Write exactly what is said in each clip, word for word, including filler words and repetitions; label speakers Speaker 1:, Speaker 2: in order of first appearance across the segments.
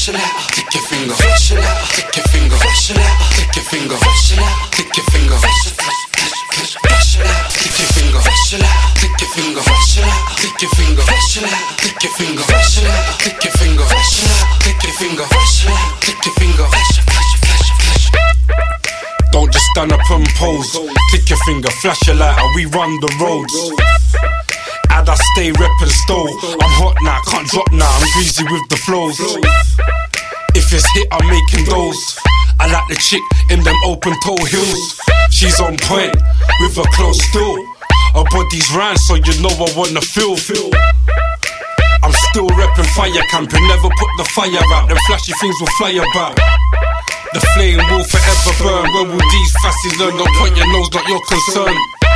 Speaker 1: flash it out, click your finger, flash it out, click your finger, flash it out, click your finger, flash it out, click your finger, flash it out, flash it out, click your finger, flash it out, click your finger, flash it out, click your finger, flash it out, click your finger, flash it out, click your finger, flash it out, click your finger, flash it out, click your finger, flash it, flash it, flash it, flash it.
Speaker 2: Don't just stand up and pose, click your finger, flash your lighter, we run the roads. And I stay reppin' stove. I'm hot now, can't drop now, I'm greasy with the flows. If it's hit, I'm making those. I like the chick in them open toe heels. She's on point, with her clothes still. Her body's round, so you know I wanna feel. I'm still reppin' fire camping, never put the fire out. Them flashy things will fly about. The flame will forever burn. When will these fascists learn? Don't point your nose, not your concern.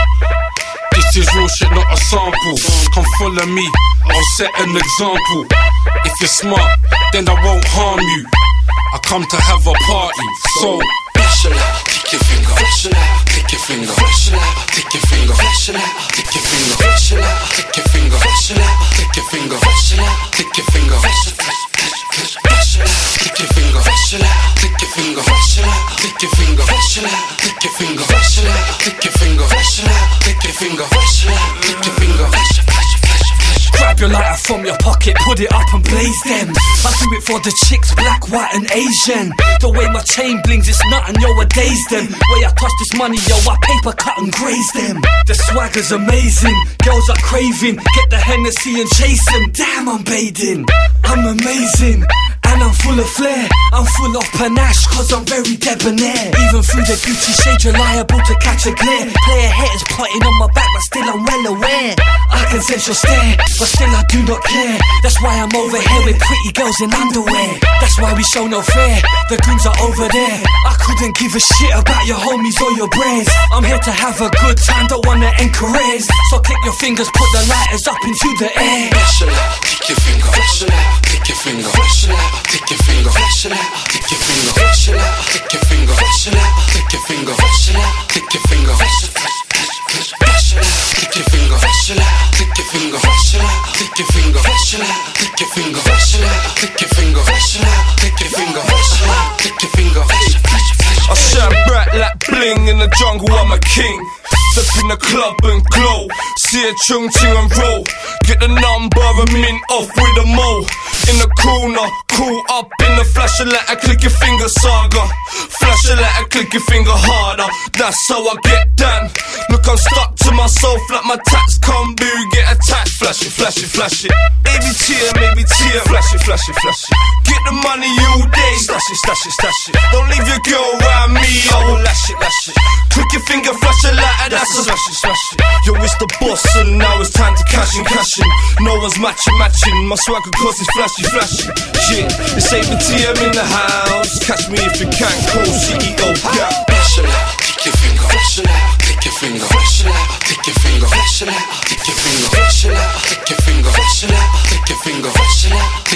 Speaker 2: This is real shit, not a sample. Come follow me, I'll set an example. If you're smart, then I won't harm you. I come to have a party, so
Speaker 1: flash it out, click your finger, flash it out, click your finger, flash it out, click your finger, flash it out, click your finger, flash it out, click your finger, flash it out, click your finger, flash it out, click your finger, flash it out, flash it out, click your finger, flash it out, click your finger, flash it out, click your finger, flash it out, click your finger, flash it out, click your finger, flash it out, click your finger, flash it out, click your finger, flash it, flash it, flash it, flash it.
Speaker 3: Grab your lighter from your pocket, put it up and blaze them. I do it for the chicks, black, white and Asian. The way my chain blings, it's nothing, yo, I daze them. Way I touch this money, yo, I paper cut and graze them. The swagger's amazing, girls are craving. Get the Hennessy and chase them. Damn, I'm bathing, I'm amazing. And I'm full of flair, I'm full of panache, cause I'm very debonair. Even through the Gucci shade, you're liable to catch a glare. Player haters plotting on my back, but still I'm well aware. I can sense your stare, but still I do not care. That's why I'm over here with pretty girls in underwear. That's why we show no fear, the goons are over there. I couldn't give a shit about your homies or your bros. I'm here to have a good time, don't wanna end careers. So click your fingers, put the lighters up into the air.
Speaker 1: Flash it out, click your finger, flash it out, click your finger, flash it out, click your finger, flash it out, click your finger, flash it out, click your finger, flash it out, click your finger, flash it out, click your finger, flash it, flash it, flash it out, click your finger, flash it out, click your finger, flash it out, click your finger, flash it out, click your finger, flash it out, click your finger, flash it out, click your finger, flash it out, click your finger, flash it, flash it, flash it.
Speaker 4: I shine bright like bling in the jungle, I'm a king. Step in the club and glow. See a chung ching and roll. Get the number and mint off with a mo. In the corner, cool up in the flash a light, I click your finger saga. Flash a light, I click your finger harder. That's how I get down. Look, I'm stuck to myself like my tax combo. Get attacked, flash it, flash it, flash it. Baby tear, maybe tear. Flash it, flash it, flash it. Get the money all day. Stash it, stash it, stash it. Don't leave your girl around me. I will lash it, lash it. Click your finger, flash a light, that's a slash it, slash it. Yo, it's the boss, and now it's time to cash in, cash in. No one's matching, matching. My swagger cause it's flashy, flashy. Yeah, it's A B T M in the house. Catch me if you can, call C E O. Yeah.
Speaker 1: Flash it out, click your finger, flash it out, click your finger, flash it out, click your finger, flash it out, click your finger, flash it out, click your finger, flash it out, click your finger, flash it out.